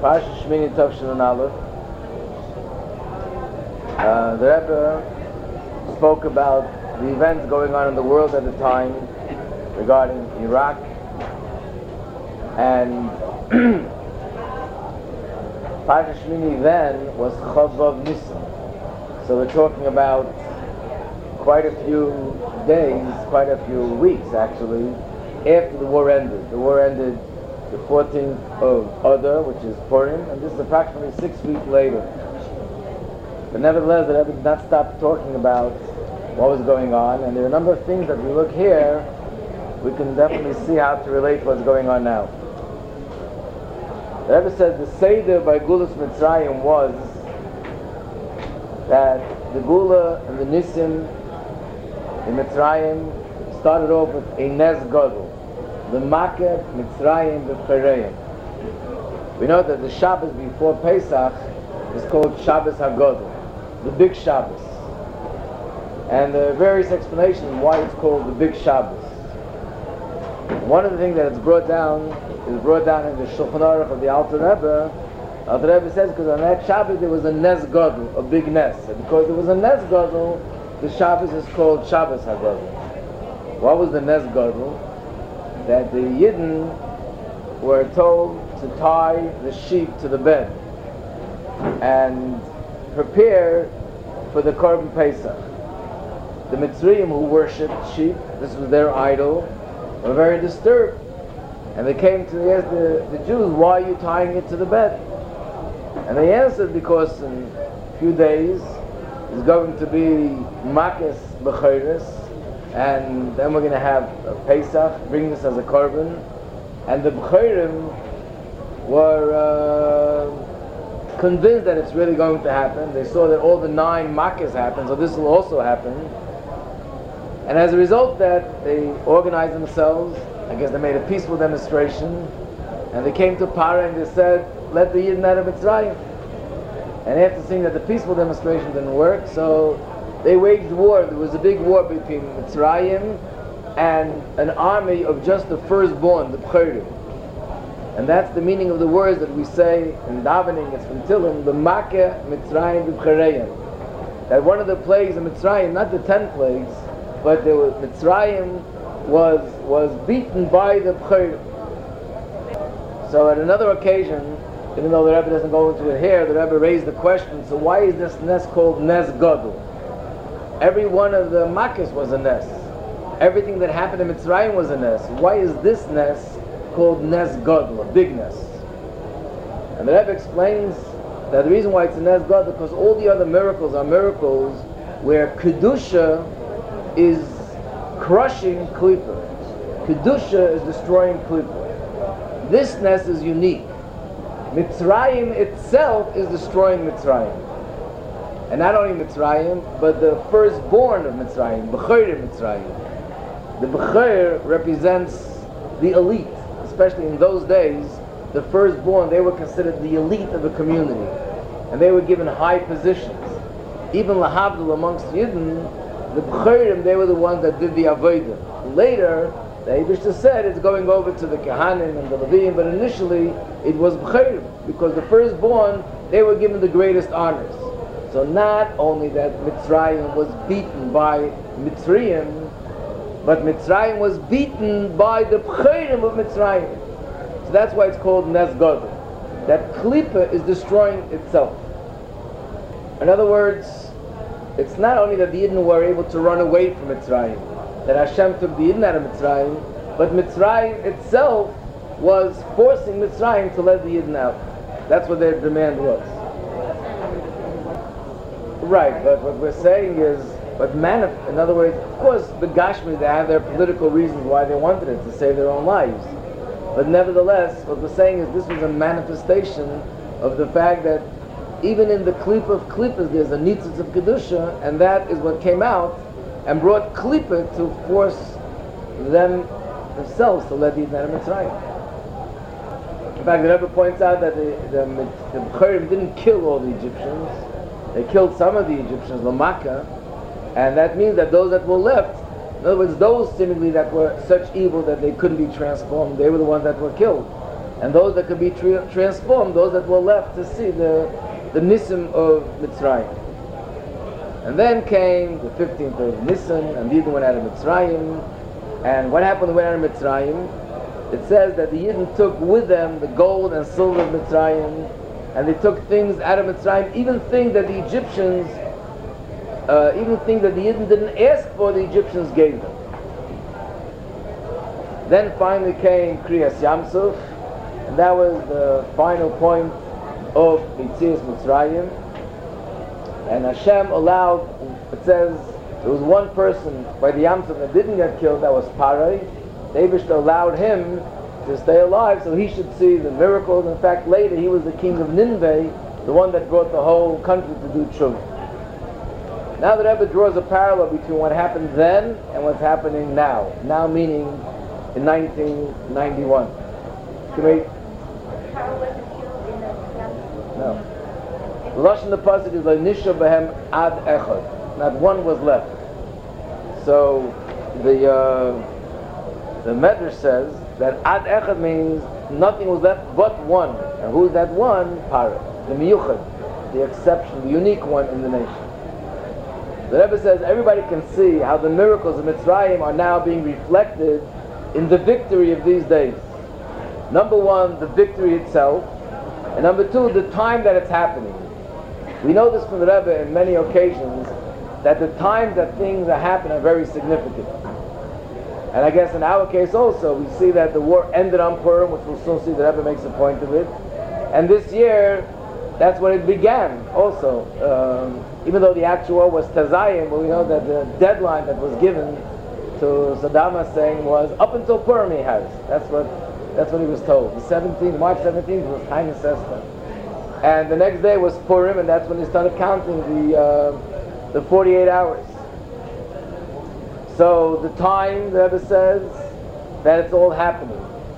Parsha Shmini Tavshin and Aleph. The Rebbe spoke about the events going on in the world at the time regarding Iraq, and Parsha Shmini then was Chavav Nisan. So we're talking about quite a few days, quite a few weeks actually, after the war ended. The war ended the 14th of Adar, which is Purim, and this is approximately 6 weeks later. But nevertheless, the Rebbe did not stop talking about what was going on, and there are a number of things that we look here, we can definitely see how to relate to what's going on now. The Rebbe said the Seder by Gulas Mitzrayim was that the Gula and the Nisim in Mitzrayim started off with a Nez Gadol, the Makkah Mitzrayim B'Chereim. We know that the Shabbos before Pesach is called Shabbos HaGadol, the Big Shabbos. And there are various explanations why it's called the Big Shabbos. One of the things that is brought down in the Shulchan Aruch of the Alter Rebbe. Alter Rebbe says because on that Shabbos there was a Nez Gadol, a big Nez. And because there was a Nez Gadol, the Shabbos is called Shabbos HaGadol. What was the Nez Gadol? That the Yidden were told to tie the sheep to the bed and prepare for the Korban Pesach. The Mitzrayim who worshipped sheep, this was their idol, were very disturbed, and they came to ask the Jews, why are you tying it to the bed? And they answered, because in a few days it's going to be Makkos B'Cheres, and then we're going to have a Pesach, bring this as a Korban. And the B'Cherim were convinced that it's really going to happen. They saw that all the 9 Makkos happened, so this will also happen. And as a result that they organized themselves, I guess they made a peaceful demonstration, and they came to Parah and they said, let the Yidden out of Mitzrayim. And after seeing that the peaceful demonstration didn't work, so they waged war. There was a big war between Mitzrayim and an army of just the firstborn, the B'cherim. And that's the meaning of the words that we say in davening, it's from Tillim, the Makkah Mitzrayim B'Chereim. That one of the plagues in Mitzrayim, not the 10 plagues, but there was, Mitzrayim was beaten by the B'cherim. So at another occasion, even though the Rebbe doesn't go into it here, the Rebbe raised the question, so why is this Nes called Nez Gadol? Every one of the Makkos was a Nes. Everything that happened in Mitzrayim was a Nes. Why is this Nes called Nez Gadol, a big Nes? And the Rebbe explains that the reason why it's a Nez Gadol because all the other miracles are miracles where Kedusha is crushing Klippa. Kedusha is destroying Klippa. This Nes is unique. Mitzrayim itself is destroying Mitzrayim. And not only Mitzrayim, but the firstborn of Mitzrayim, B'cher Mitzrayim. The B'cher represents the elite, especially in those days. The firstborn, they were considered the elite of the community, and they were given high positions. Even Lahavdil amongst Yidden, the B'cherim, they were the ones that did the Avodah. Later, the Eibishter said it's going over to the Kehanim and the Levim, but initially it was B'cherim, because the firstborn, they were given the greatest honors. So not only that Mitzrayim was beaten by Mitzrayim, but Mitzrayim was beaten by the B'cherim of Mitzrayim. So that's why it's called Nez Gadol. That Klippa is destroying itself. In other words, it's not only that the Yidden were able to run away from Mitzrayim, that Hashem took the Yidden out of Mitzrayim, but Mitzrayim itself was forcing Mitzrayim to let the Yidden out. That's what their demand was. Right, but what we're saying is, in other words, of course, the Gashmi, they have their political reasons why they wanted it, to save their own lives. But nevertheless, what we're saying is this was a manifestation of the fact that even in the Klippa of Klippas, there's a Nitzitz of Kedusha, and that is what came out and brought Klippa to force themselves to let the Yidden out of Mitzrayim. In fact, the Rebbe points out that the B'cherim didn't kill all the Egyptians. They killed some of the Egyptians, Lamaka, and that means that those that were left, in other words, those seemingly that were such evil that they couldn't be transformed, they were the ones that were killed. and those that could be transformed, those that were left to see the Nisim of Mitzrayim. And then came the 15th of Nisan, and the Yidden went out of Mitzrayim. And what happened when they went out of Mitzrayim? It says that the Yidden took with them the gold and silver of Mitzrayim, and they took things out of Mitzrayim, even things that the Egyptians, even things that the Yidden didn't ask for, the Egyptians gave them. Then finally came Kriyas Yamsuf, and that was the final point of Yetzias Mitzrayim. And Hashem allowed, it says, there was one person by the Yamsuf that didn't get killed, that was Parai. David allowed him to stay alive so he should see the miracles. In fact, later he was the king of Nineveh, the one that brought the whole country to do tshuva. Now the Rebbe draws a parallel between what happened then and what's happening now. Now meaning in 1991. Can we? No. The Lashon the pasuk is Nisha Behem Ad Echad. Not one was left. So the Medrash says that Ad Echad means nothing was left but one. And who's that one? Parah, the Miyuchad, the exception, the unique one in the nation. The Rebbe says everybody can see how the miracles of Mitzrayim are now being reflected in the victory of these days. Number one, the victory itself, and number two, the time that it's happening. We know this from the Rebbe in many occasions, that the times that things are happening are very significant. And I guess in our case also, we see that the war ended on Purim, which we'll soon see the Rebbe makes a point of it. And this year, that's when it began also. Even though the actual war was Tazayim, but we know that the deadline that was given to Saddam Hussein was up until Purim he has. That's what he was told. The 17th, March 17th was Tainus Esther. And the next day was Purim, and that's when they started counting the 48 hours. So the time, the Rebbe says, that it's all happening.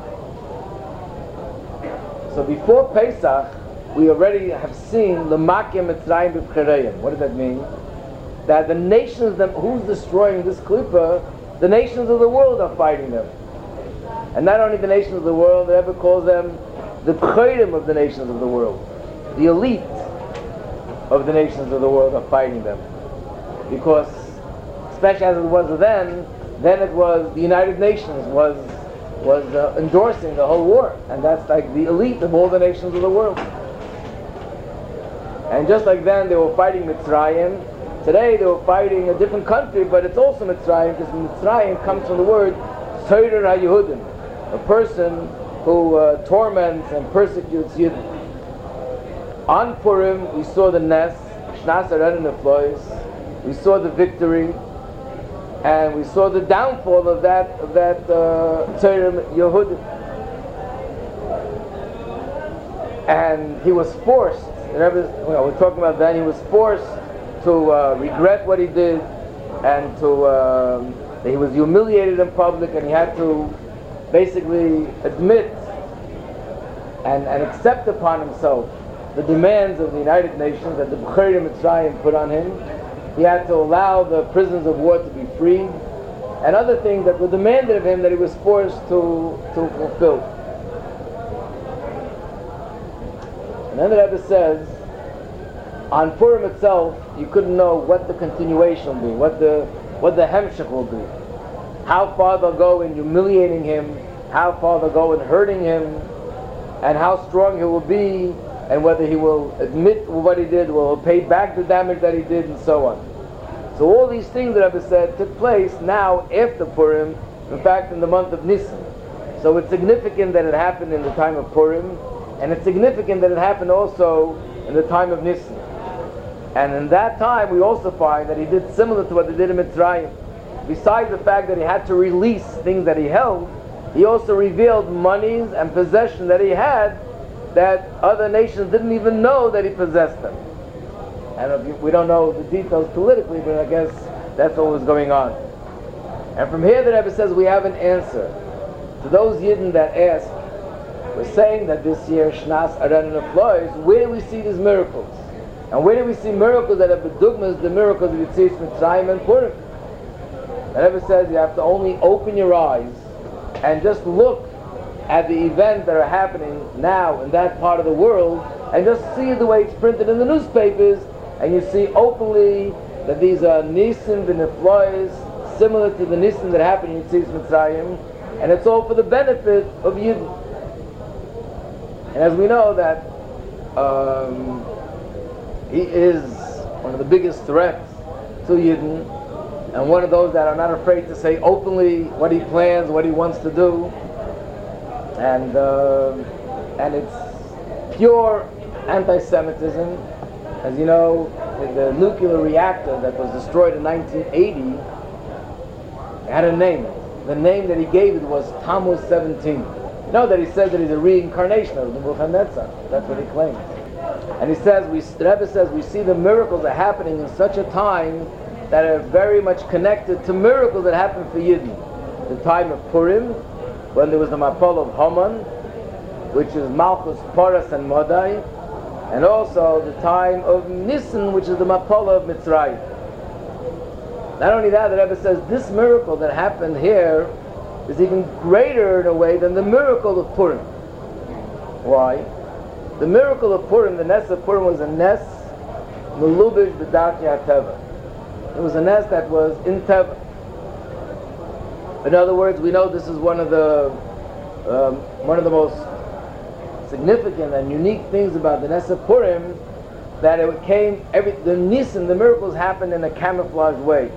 So before Pesach, we already have seen the Makim Mitzrayim B'Bchereim. What does that mean? That the nations, who's destroying this Klippa, the nations of the world are fighting them. And not only the nations of the world, the Rebbe calls them the Bcherim of the nations of the world. The elite of the nations of the world are fighting them. Because, especially as it was then it was the United Nations was endorsing the whole war. And that's like the elite of all the nations of the world. And just like then they were fighting Mitzrayim, today they were fighting a different country, but it's also Mitzrayim, because Mitzrayim comes from the word Tzeirer HaYehudim, a person who torments and persecutes Yidden. On Purim, we saw the Nes, Shnas Aren and the Flois. We saw the victory, and we saw the downfall of that Tzeirer Yehudim. And he was forced. We're talking about that. He was forced to regret what he did, and that he was humiliated in public, and he had to basically admit and accept upon himself the demands of the United Nations that the Bcherim Mitzrayim put on him. He had to allow the prisoners of war to be freed, and other things that were demanded of him that he was forced to fulfill. And then the Rebbe says, on Purim itself, you couldn't know what the continuation will be, what the hemshech will be, how far they'll go in humiliating him, how far they'll go in hurting him, and how strong he will be, and whether he will admit what he did, will pay back the damage that he did, and so on. So all these things that Rebbe said took place now after Purim, in fact in the month of Nisan. So it's significant that it happened in the time of Purim, and it's significant that it happened also in the time of Nisan. And in that time we also find that he did similar to what they did in Mitzrayim. Besides the fact that he had to release things that he held, he also revealed monies and possessions that he had that other nations didn't even know that he possessed them. And we don't know the details politically, but I guess that's what was going on. And from here the Rebbe says we have an answer to those Yidden that ask. We're saying that this year Shnas Aren and Flois, where do we see these miracles? And where do we see miracles that are bedugmas, the miracles of Yetzias Mitzrayim and Purim? The Rebbe says you have to only open your eyes and just look at the events that are happening now in that part of the world, and just see the way it's printed in the newspapers, and you see openly that these are nisim v'neflois, similar to the nisim that happened in Yetzias Mitzrayim, and it's all for the benefit of Yidden. And as we know that he is one of the biggest threats to Yidden, and one of those that are not afraid to say openly what he plans, what he wants to do, and it's pure anti-Semitism. As you know, the nuclear reactor that was destroyed in 1980 had a name. The name that he gave it was Tammuz 17. You know that he said that he's a reincarnation of the Nebuchadnezzar. That's what he claims. And he says, the Rebbe says, we see the miracles that are happening in such a time that are very much connected to miracles that happened for Yidden. The time of Purim, when there was the Mapol of Haman, which is Malchus, Poras, and Modai, and also the time of Nisan, which is the Mapol of Mitzrayim. Not only that, the Rebbe says this miracle that happened here is even greater in a way than the miracle of Purim. Why? The miracle of Purim, the Nes of Purim, was a Nes Melubish B'Darkei HaTeva. It was a Nes that was in Teva. In other words, we know this is one of the most significant and unique things about the Nes of Purim, that it came, the Nisan, the miracles happened in a camouflaged way.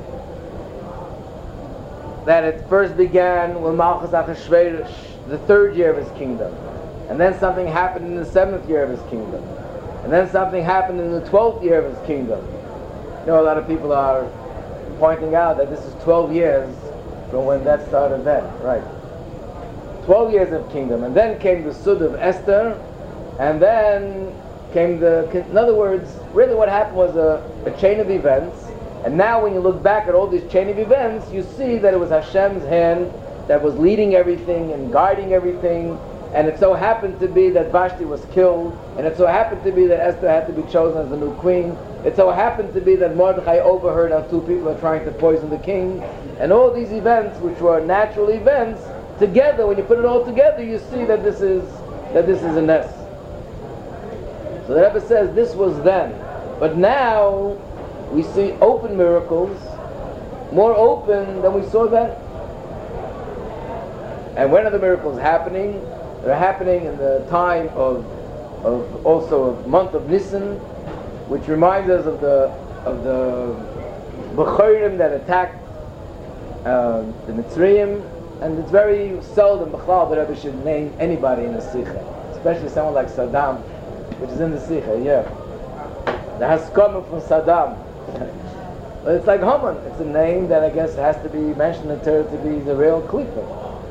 That it first began with Malchus Achashverosh, the 3rd year of his kingdom. And then something happened in the 7th year of his kingdom. And then something happened in the 12th year of his kingdom. You know, a lot of people are pointing out that this is 12 years from when that started then, right? 12 years of kingdom. And then came the Sud of Esther, and then came in other words, really what happened was a chain of events. And now when you look back at all these chain of events, you see that it was Hashem's hand that was leading everything and guiding everything. And it so happened to be that Vashti was killed, and it so happened to be that Esther had to be chosen as the new queen. It so happened to be that Mordechai overheard how 2 people are trying to poison the king. And all these events, which were natural events, together, when you put it all together, you see that this is a Nes. So the Rebbe says this was then. But now we see open miracles, more open than we saw then. And when are the miracles happening? They're happening in the time of month of Nisan, which reminds us of the Bechorim that attacked the Mitzrayim. And it's very seldom Bechlal that Rebbe should name anybody in the Sikha, especially someone like Saddam, which is in the Sikha, yeah. The Haskama from Saddam. But it's like Haman. It's a name that I guess has to be mentioned in Torah to be the real Klippa.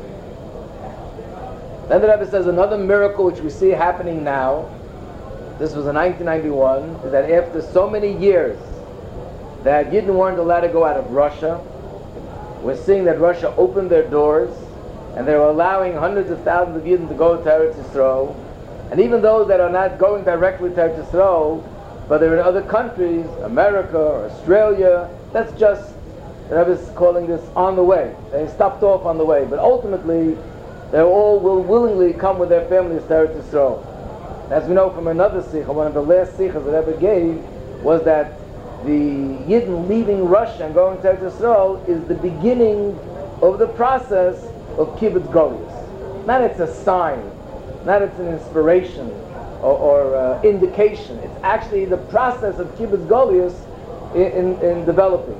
Then the Rebbe says another miracle which we see happening now, this was in 1991, is that after so many years that Yidden weren't allowed to go out of Russia, we're seeing that Russia opened their doors, and they're allowing hundreds of thousands of Yidden to go to Eretz Yisrael. And even those that are not going directly to Eretz Yisrael, but they're in other countries, America or Australia, that's just, the Rebbe is calling this on the way. They stopped off on the way, but ultimately they all will willingly come with their families to Eretz Yisrael. As we know from another Sikha, one of the last Sikhas that Rebbe gave was that the Yidden leaving Russia and going to Eretz Yisrael is the beginning of the process of Kibbutz Goliath. Not it's a sign, not it's an inspiration or indication. It's actually the process of Kibbutz Goliath in developing.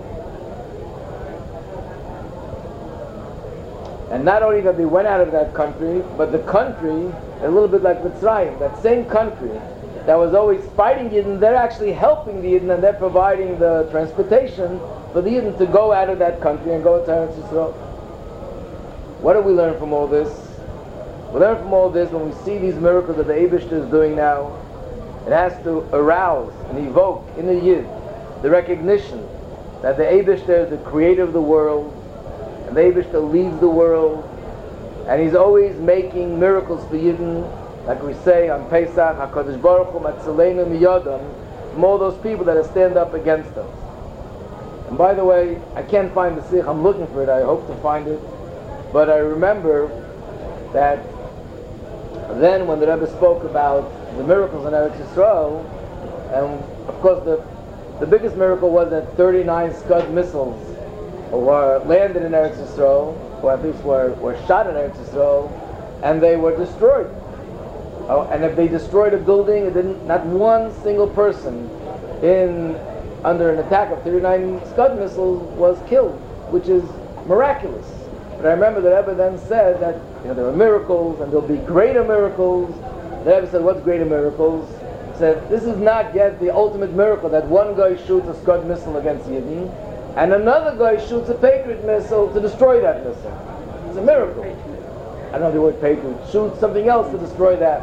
And not only that they went out of that country, but the country, a little bit like Mitzrayim, that same country that was always fighting Yidden, they're actually helping the Yidden, and they're providing the transportation for the Yidden to go out of that country and go to Eretz Yisrael. What do we learn from all this? We learn from all this when we see these miracles that the Eibishter is doing now, it has to arouse and evoke in the Yid the recognition that the Eibishter is the creator of the world, and the Eibishter leads the world, and he's always making miracles for Yidden, like we say on Pesach, HaKadosh Baruch Hu Matzaleinu Miyadam, from all those people that stand up against us. And by the way, I can't find the Sikh, I'm looking for it, I hope to find it, but I remember that Then when the Rebbe spoke about the miracles in Eretz Yisrael, and of course the biggest miracle was that 39 Scud missiles were landed in Eretz Yisrael, or at least were shot in Eretz Yisrael, and they were destroyed. Oh, and if they destroyed a building, not one single person under an attack of 39 Scud missiles was killed, which is miraculous. But I remember the Rebbe then said that there are miracles and there'll be greater miracles. The Rebbe said, what's greater miracles? He said, this is not yet the ultimate miracle that one guy shoots a Scud missile against Yidden and another guy shoots a Patriot missile to destroy that missile. It's a miracle. I don't know the word Patriot. Shoot something else to destroy that.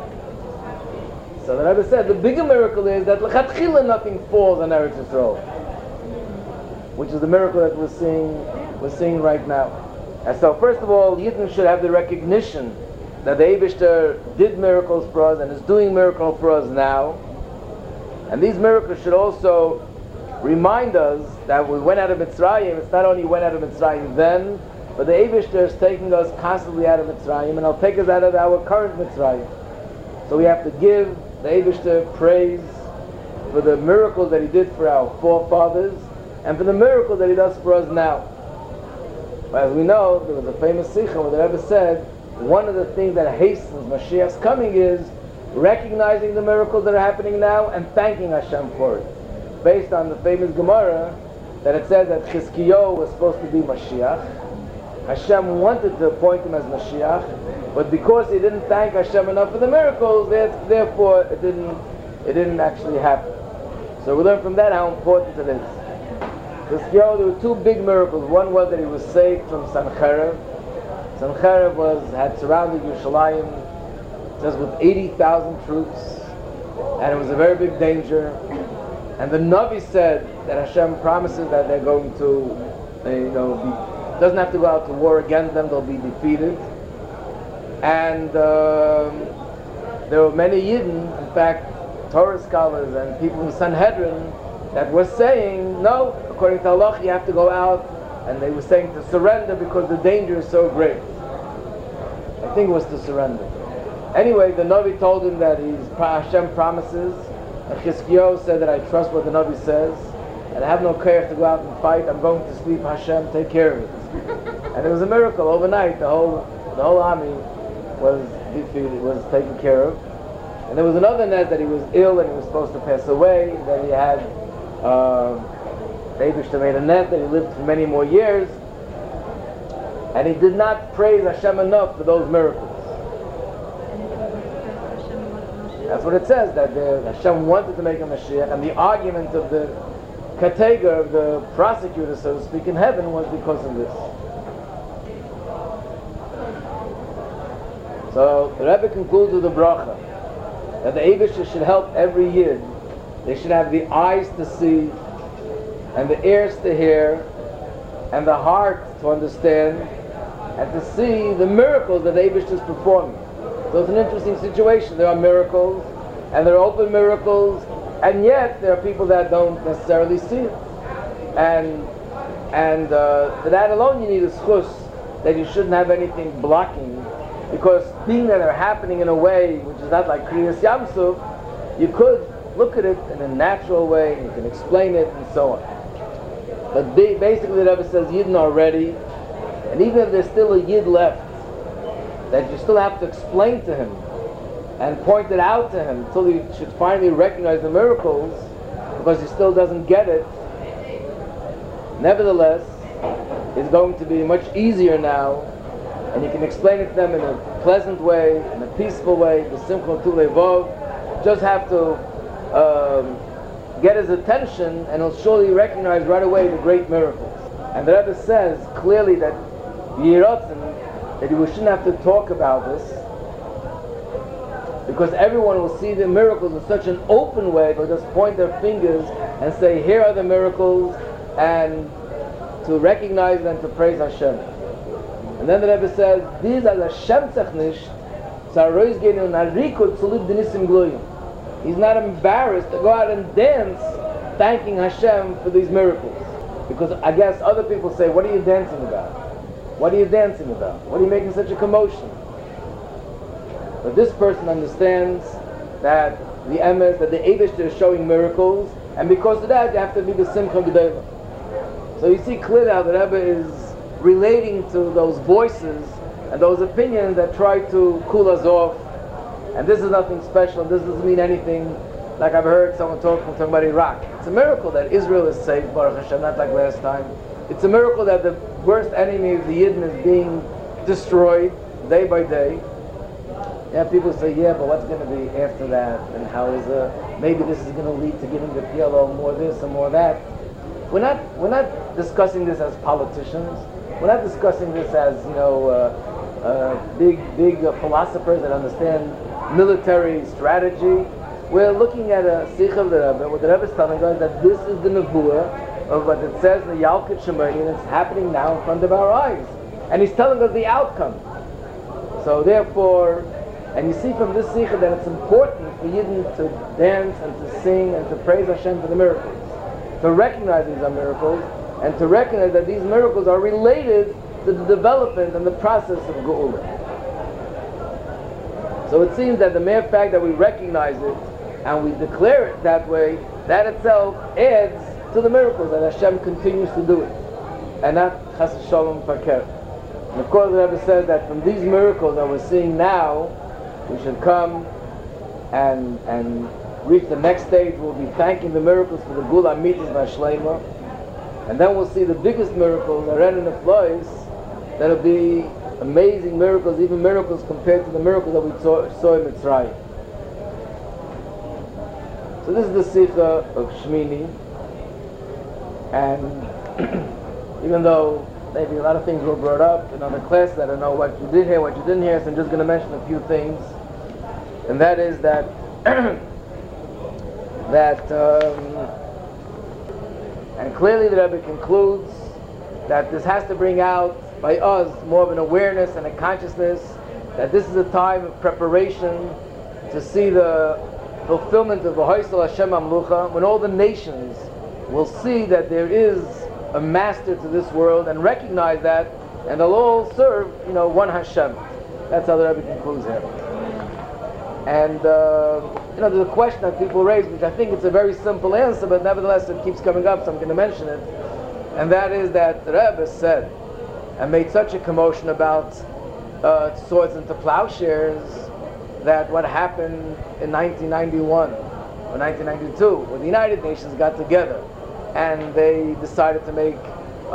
So the Rebbe said, the bigger miracle is that l'chatchila nothing falls on Eretz Yisrael, which is the miracle that we're seeing right now. And so first of all, Yidden should have the recognition that the Eibishter did miracles for us and is doing miracles for us now. And these miracles should also remind us that we went out of Mitzrayim. It's not only went out of Mitzrayim then, but the Eibishter is taking us constantly out of Mitzrayim, and He'll take us out of our current Mitzrayim. So we have to give the Eibishter praise for the miracles that He did for our forefathers and for the miracles that He does for us now. As we know, there was a famous Sikha where the Rebbe said, one of the things that hastens Mashiach's coming is recognizing the miracles that are happening now and thanking Hashem for it. Based on the famous Gemara, that it says that Chizkiyahu was supposed to be Mashiach. Hashem wanted to appoint him as Mashiach, but because he didn't thank Hashem enough for the miracles, therefore it didn't actually happen. So we learn from that how important it is. There were two big miracles. One was that he was saved from Sancherev. Sancherev had surrounded Yerushalayim, it says, with 80,000 troops, and it was a very big danger. And the Navi said that Hashem promises that they're going to, doesn't have to go out to war against them; they'll be defeated. And there were many Yidden, in fact, Torah scholars and people in Sanhedrin, that were saying, no, according to Allah, you have to go out, and they were saying to surrender because the danger is so great. I think it was to surrender. Anyway, the Navi told him that Hashem promises, and Chizkiyahu said that I trust what the Navi says, and I have no care to go out and fight, I'm going to sleep, Hashem, take care of it. And it was a miracle. Overnight, the whole army was defeated, was taken care of. And there was another net that he was ill and he was supposed to pass away, that he had the Eibishter made a net that he lived for many more years, and he did not praise Hashem enough for those miracles. That's what it says, that Hashem wanted to make a Mashiach, and the argument of the Katega, of the prosecutor, so to speak, in heaven was because of this. So the Rebbe concludes with the bracha that the Eibishter should help every Yid. They should have the eyes to see, and the ears to hear, and the heart to understand, and to see the miracles that the Eibishter is performing. So it's an interesting situation. There are miracles, and there are open miracles, and yet there are people that don't necessarily see it. And for that alone you need a schus, that you shouldn't have anything blocking, because being that they're happening in a way which is not like Kriyas Yamsuf, you could look at it in a natural way, and you can explain it, and so on. But basically the Rebbe says Yidden are ready, and even if there's still a Yid left, that you still have to explain to him and point it out to him until he should finally recognize the miracles, because he still doesn't get it. Nevertheless, it's going to be much easier now, and you can explain it to them in a pleasant way, in a peaceful way, the Simcha Tu Levov. Just have to get his attention, and he'll surely recognize right away the great miracles. And the Rebbe says clearly that that we shouldn't have to talk about this, because everyone will see the miracles in such an open way. They'll just point their fingers and say, here are the miracles, and to recognize them, to praise Hashem. And then the Rebbe says, these are the Hashem Tzachnish, he's not embarrassed to go out and dance thanking Hashem for these miracles. Because I guess other people say, what are you dancing about? What are you dancing about? What are you making such a commotion? But this person understands that the emes, that the Eibushter is showing miracles, and because of that, you have to be the Simcha Gedolah. So you see clearly how the Rebbe is relating to those voices and those opinions that try to cool us off. And this is nothing special, this doesn't mean anything. Like I've heard someone talking about Iraq. It's a miracle that Israel is safe, Baruch Hashem, not like last time. It's a miracle that the worst enemy of the Yidden is being destroyed day by day. Yeah, people say, yeah, but what's going to be after that? And how is maybe this is going to lead to giving the PLO more this and more that. We're not discussing this as politicians. We're not discussing this as big philosophers that understand military strategy. We're looking at a Sikh of the Rebbe. What the Rebbe is telling us that this is the nevuah of what it says in the Yalkut Shemoni, and it's happening now in front of our eyes. And he's telling us the outcome. So therefore, and you see from this Sikha that it's important for Yidden to dance and to sing and to praise Hashem for the miracles, to recognize these are miracles, and to recognize that these miracles are related to the development and the process of Geula. So it seems that the mere fact that we recognize it and we declare it that way, that itself adds to the miracles that Hashem continues to do it, and not Chas Shalom Faker. And of course, the Rebbe says that from these miracles that we're seeing now, we should come and reach the next stage. We'll be thanking the miracles for the Gula Amitis Vashlema, and then we'll see the biggest miracles, the Ren and the Flois, that'll be amazing miracles, even miracles compared to the miracles that we saw in Mitzrayim. So this is the Sikha of Shmini, and even though maybe a lot of things were brought up in other classes, I don't know what you did hear, what you didn't hear, so I'm just going to mention a few things. And that is that and clearly the Rebbe concludes that this has to bring out by us more of an awareness and a consciousness that this is a time of preparation to see the fulfillment of the V'hoisel Hashem Amlucha, when all the nations will see that there is a master to this world and recognize that, and they'll all serve, one Hashem. That's how the Rebbe concludes here. And there's a question that people raise, which I think it's a very simple answer, but nevertheless it keeps coming up, so I'm going to mention it. And that is that the Rebbe said and made such a commotion about swords into plowshares, that what happened in 1991 or 1992, when the United Nations got together and they decided to make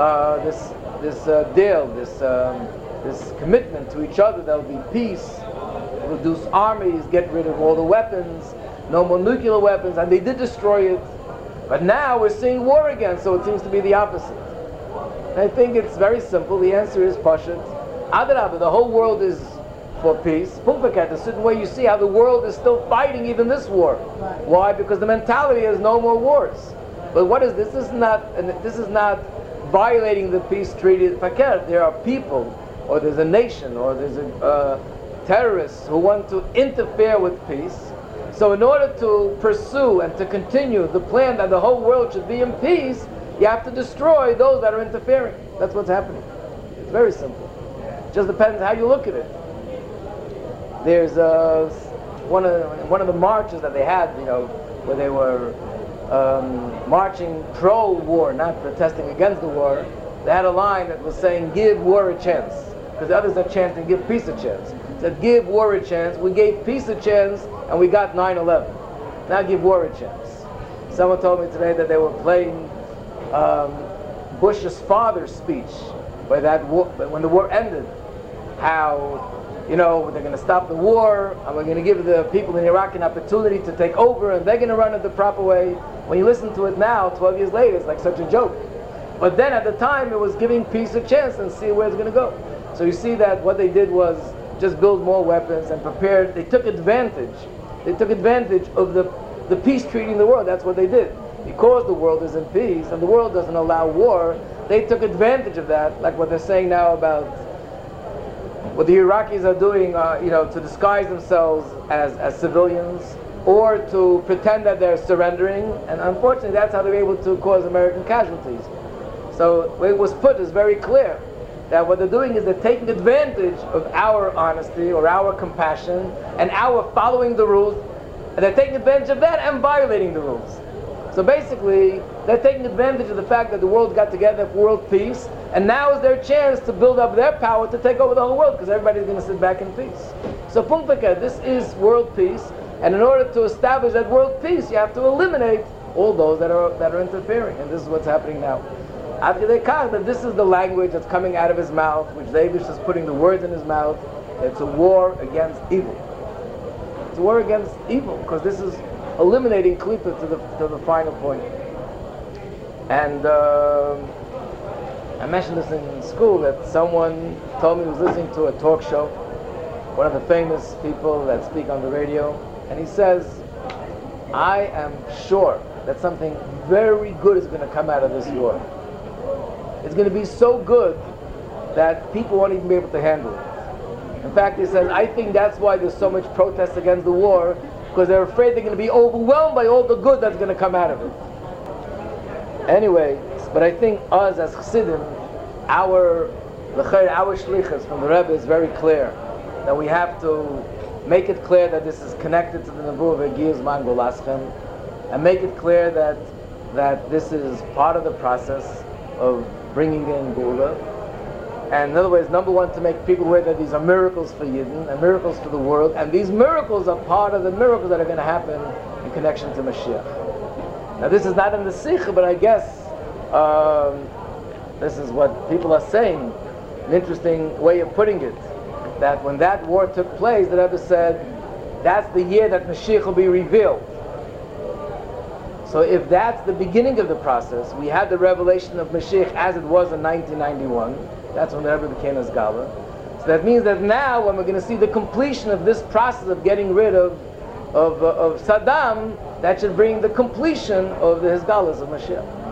this deal, this commitment to each other, there'll be peace, reduce armies, get rid of all the weapons, no more nuclear weapons, and they did destroy it. But now we're seeing war again, so it seems to be the opposite. And I think it's very simple. The answer is Pashut. Adarabah, the whole world is for peace. Pumfakat, a certain way you see how the world is still fighting even this war. Right. Why? Because the mentality is no more wars. But what is this? This is not violating the peace treaty. Fakir, there are people, or there's a nation, or there's terrorists who want to interfere with peace. So in order to pursue and to continue the plan that the whole world should be in peace, you have to destroy those that are interfering. That's what's happening. It's very simple. It just depends how you look at it. There's one of the marches that they had, where they were marching pro-war, not protesting against the war. They had a line that was saying, "Give war a chance," because the others are chanting, "Give peace a chance." It said, "Give war a chance." We gave peace a chance, and we got 9/11. Now give war a chance. Someone told me today that they were playing Bush's father's speech by that war, when the war ended. How they're going to stop the war, and we're going to give the people in Iraq an opportunity to take over, and they're going to run it the proper way. When you listen to it now, 12 years later, it's like such a joke. But then at the time, it was giving peace a chance and see where it's going to go. So you see that what they did was just build more weapons and prepared. They took advantage. They took advantage of the peace treaty in the world. That's what they did. Because the world is in peace and the world doesn't allow war, they took advantage of that, like what they're saying now about what the Iraqis are doing, to disguise themselves as civilians, or to pretend that they're surrendering, and unfortunately that's how they're able to cause American casualties. So what it was put is very clear, that what they're doing is they're taking advantage of our honesty or our compassion and our following the rules, and they're taking advantage of that and violating the rules. So basically, they're taking advantage of the fact that the world got together for world peace, and now is their chance to build up their power to take over the whole world, because everybody's going to sit back in peace. So Pumpaka, this is world peace, and in order to establish that world peace, you have to eliminate all those that are interfering, and this is what's happening now. After they count that this is the language that's coming out of his mouth, which David is putting the words in his mouth. It's a war against evil. It's a war against evil, because this is eliminating klipa to the final point. And I mentioned this in school, that someone told me he was listening to a talk show, one of the famous people that speak on the radio, and he says, I am sure that something very good is going to come out of this war. It's going to be so good that people won't even be able to handle it. In fact, he says, I think that's why there's so much protest against the war, because they're afraid they're going to be overwhelmed by all the good that's going to come out of it. Anyway, but I think us as Chassidim, our shlichus from the Rebbe is very clear, that we have to make it clear that this is connected to the Nebuah of Egiz Man Golaschem, and make it clear that this is part of the process of bringing in Gula. And in other words, number one, to make people aware that these are miracles for Yidden and miracles for the world, and these miracles are part of the miracles that are going to happen in connection to Mashiach. Now this is not in the Sikha, but I guess this is what people are saying, an interesting way of putting it, that when that war took place, the Rebbe said, that's the year that Mashiach will be revealed. So if that's the beginning of the process, we had the revelation of Mashiach as it was in 1991, that's when the Rebbe became Asgala. So that means that now, when we're going to see the completion of this process of getting rid of Saddam, that should bring the completion of the Hizgalas of Mashiach.